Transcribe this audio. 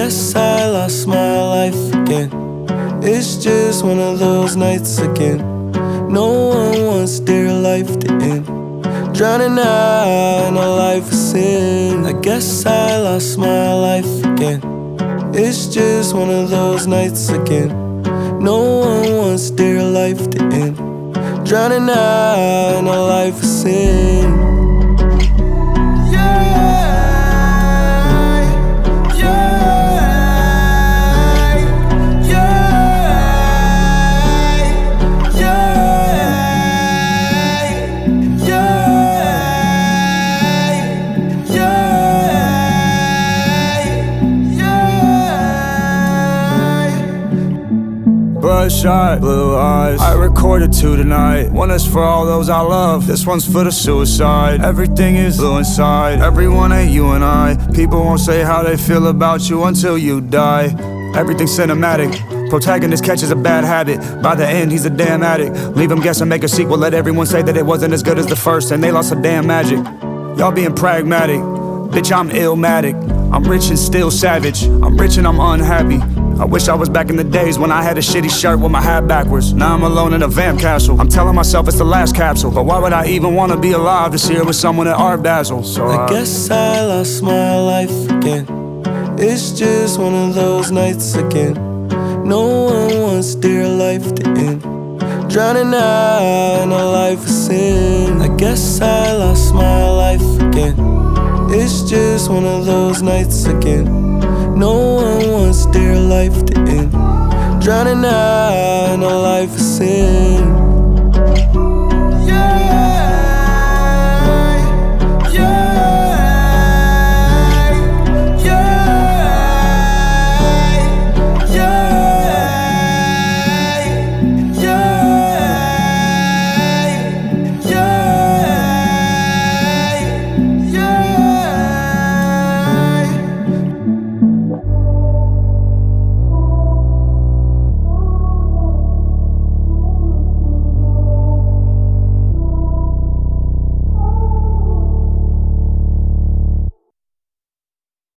guess I lost my life again. It's just one of those nights again. No one wants their life to end. Drowning out in a life of sin. I guess I lost my life again. It's just one of those nights again. No one wants their life to end. Drowning out in a life of sin. Bloodshot, blue eyes, I recorded two tonight. One is for all those I love, this one's for the suicide. Everything is blue inside, everyone ain't you and I. People won't say how they feel about you until you die. Everything's cinematic, protagonist catches a bad habit. By the end he's a damn addict. Leave him guessing, make a sequel, let everyone say that it wasn't as good as the first, and they lost a damn magic. Y'all being pragmatic, bitch I'm illmatic. I'm rich and still savage, I'm rich and I'm unhappy. I wish I was back in the days when I had a shitty shirt with my hat backwards. Now I'm alone in a vamp castle. I'm telling myself it's the last capsule, but why would I even wanna be alive to see it with someone at Art Basel? So I guess I lost my life again. It's just one of those nights again. No one wants their life to end. Drowning out in a life of sin. I guess I lost my life again. It's just one of those nights again. No one wants their life to end. Drowning out in a life of sin.